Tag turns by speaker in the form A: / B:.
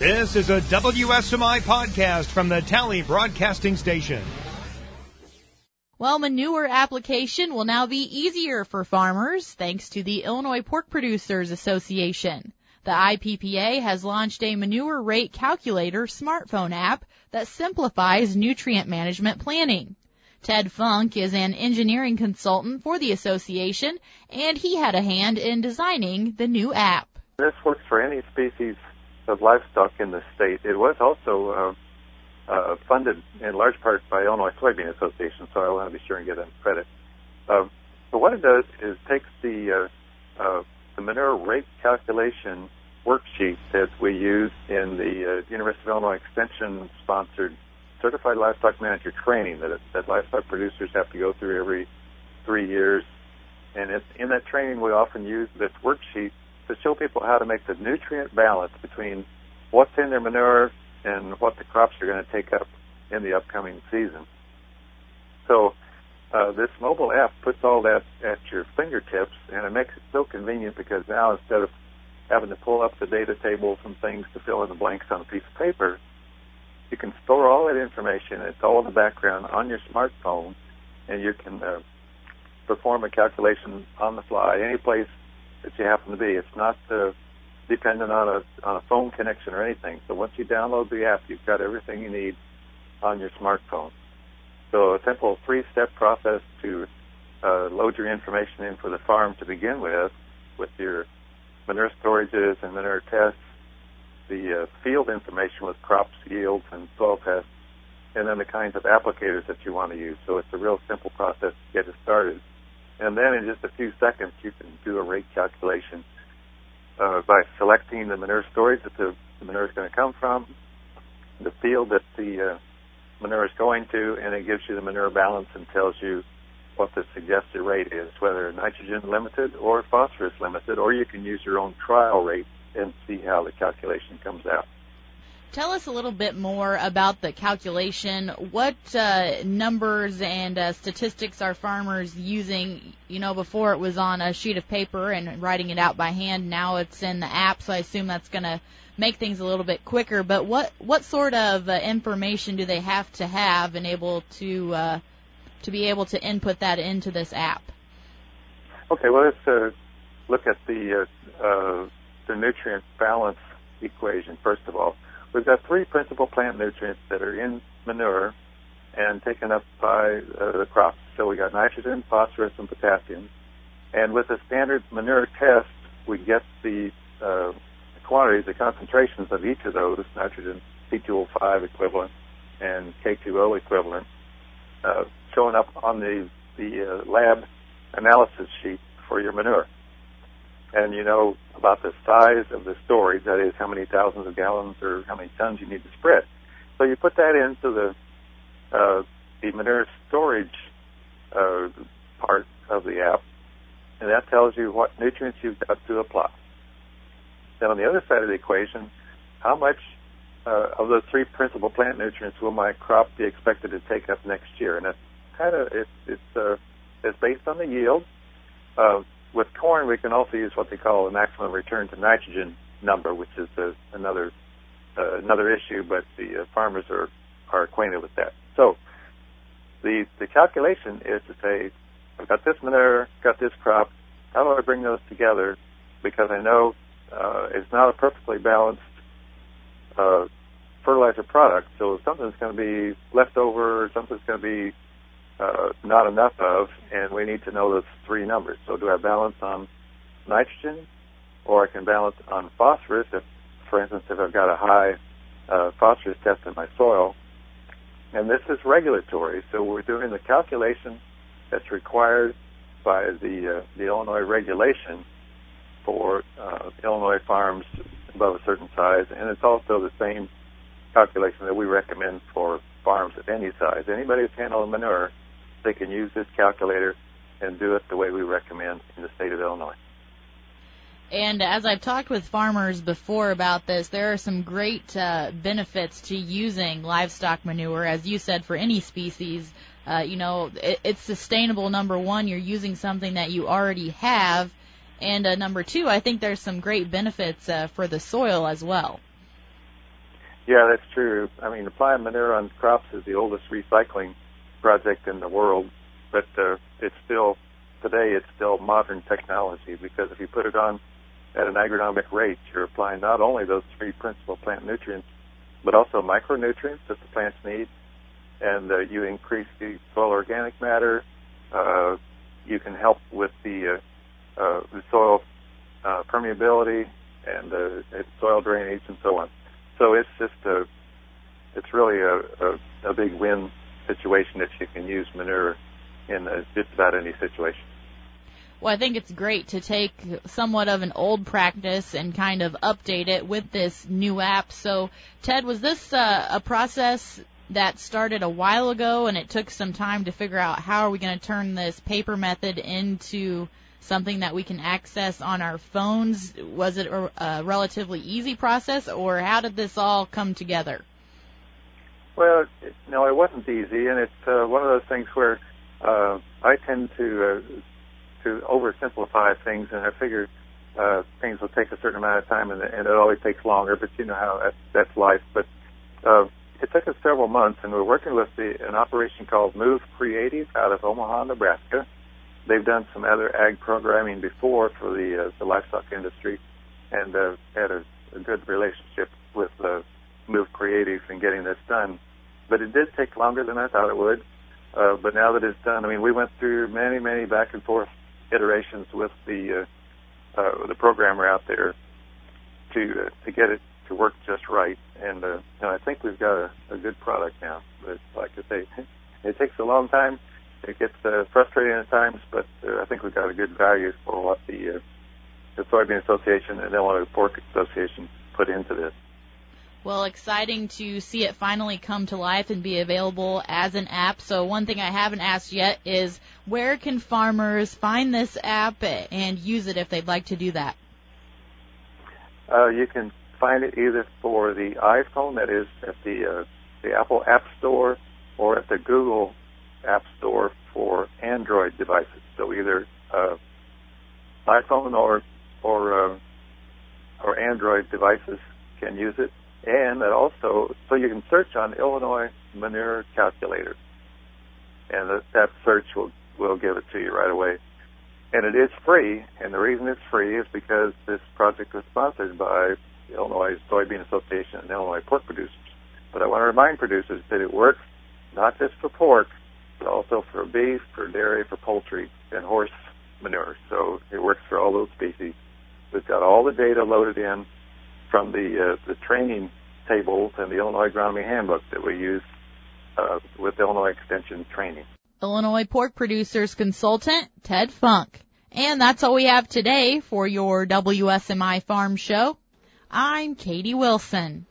A: This is a WSMI podcast from the Tally Broadcasting Station.
B: Well, manure application will now be easier for farmers thanks to the Illinois Pork Producers Association. The IPPA has launched a manure rate calculator smartphone app that simplifies nutrient management planning. Ted Funk is an engineering consultant for the association, and he had a hand in designing the new app.
C: This works for any species of livestock in the state. It was also funded in large part by Illinois Soybean Association, so I want to be sure and give them credit. But what it does is takes the manure rate calculation worksheet that we use in the University of Illinois Extension-sponsored Certified Livestock Manager training that livestock producers have to go through every 3 years. And in that training, we often use this worksheet to show people how to make the nutrient balance between what's in their manure and what the crops are going to take up in the upcoming season. So this mobile app puts all that at your fingertips, and it makes it so convenient because now instead of having to pull up the data tables and things to fill in the blanks on a piece of paper, you can store all that information. It's all in the background on your smartphone, and you can perform a calculation on the fly any place that you happen to be. It's not dependent on a phone connection or anything. So once you download the app, you've got everything you need on your smartphone. So a simple 3-step process to load your information in for the farm to begin with your manure storages and manure tests, the field information with crops, yields, and soil tests, and then the kinds of applicators that you want to use. So it's a real simple process to get it started. And then in just a few seconds, you can do a rate calculation by selecting the manure storage that the manure is going to come from, the field that the manure is going to, and it gives you the manure balance and tells you what the suggested rate is, whether nitrogen limited or phosphorus limited, or you can use your own trial rate and see how the calculation comes out.
B: Tell us a little bit more about the calculation. What numbers and statistics are farmers using? You know, before it was on a sheet of paper and writing it out by hand. Now it's in the app, so I assume that's going to make things a little bit quicker. But what sort of information do they have and able to be able to input that into this app?
C: Okay, well, let's look at the nutrient balance equation first of all. We've got 3 principal plant nutrients that are in manure and taken up by the crops. So we got nitrogen, phosphorus, and potassium. And with a standard manure test, we get the quantities, the concentrations of each of those, nitrogen P2O5 equivalent and K2O equivalent, showing up on the lab analysis sheet for your manure. And you know about the size of the storage, that is how many thousands of gallons or how many tons you need to spread. So you put that into the manure storage part of the app, and that tells you what nutrients you've got to apply. Then on the other side of the equation, how much of those 3 principal plant nutrients will my crop be expected to take up next year? And that's kind of it's based on the yield. With corn, we can also use what they call a maximum return to nitrogen number, which is another issue, but the farmers are acquainted with that. So the calculation is to say, I've got this manure, got this crop, how do I bring those together? Because I know it's not a perfectly balanced fertilizer product, so something's going to be left over, something's going to be not enough of, and we need to know those 3 numbers. So do I balance on nitrogen, or I can balance on phosphorus, for instance, if I've got a high phosphorus test in my soil. And this is regulatory, so we're doing the calculation that's required by the Illinois regulation for Illinois farms above a certain size, and it's also the same calculation that we recommend for farms of any size. Anybody who's handling manure, they can use this calculator and do it the way we recommend in the state of Illinois.
B: And as I've talked with farmers before about this, there are some great benefits to using livestock manure. As you said, for any species, it's sustainable. Number one, you're using something that you already have. And number two, I think there's some great benefits for the soil as well.
C: Yeah, that's true. I mean, applying manure on crops is the oldest recycling project in the world, but today it's still modern technology, because if you put it on at an agronomic rate, you're applying not only those three principal plant nutrients, but also micronutrients that the plants need, and you increase the soil organic matter. You can help with the soil permeability and soil drainage and so on. So it's just it's really a big win situation if you can use manure in just about any situation.
B: Well, I think it's great to take somewhat of an old practice and kind of update it with this new app. So, Ted, was this a process that started a while ago, and it took some time to figure out how are we going to turn this paper method into something that we can access on our phones? Was it a relatively easy process, or how did this all come together?
C: Well, no, it wasn't easy, and it's one of those things where I tend to oversimplify things, and I figure things will take a certain amount of time, and it always takes longer, but you know how that's life. But it took us several months, and we're working with an operation called Move Creative out of Omaha, Nebraska. They've done some other ag programming before for the livestock industry, and had a good relationship with Move Creative in getting this done. But it did take longer than I thought it would. But now that it's done, I mean, we went through many back and forth iterations with the programmer out there to get it to work just right. And I think we've got a good product now. But like I say, it takes a long time. It gets frustrating at times, but I think we've got a good value for what the Soybean Association and Illinois Pork Association put into this.
B: Well, exciting to see it finally come to life and be available as an app. So one thing I haven't asked yet is, where can farmers find this app and use it if they'd like to do that?
C: You can find it either for the iPhone, that is at the Apple App Store, or at the Google App Store for Android devices. So either iPhone or Android devices can use it. And also, so you can search on Illinois Manure Calculator, and that search will give it to you right away. And it is free, and the reason it's free is because this project was sponsored by the Illinois Soybean Association and Illinois Pork Producers. But I want to remind producers that it works not just for pork, but also for beef, for dairy, for poultry, and horse manure. So it works for all those species. We've got all the data loaded in from the training tables and the Illinois Agronomy Handbook that we use with Illinois Extension training.
B: Illinois Pork Producers Consultant, Ted Funk. And that's all we have today for your WSMI Farm Show. I'm Katie Wilson.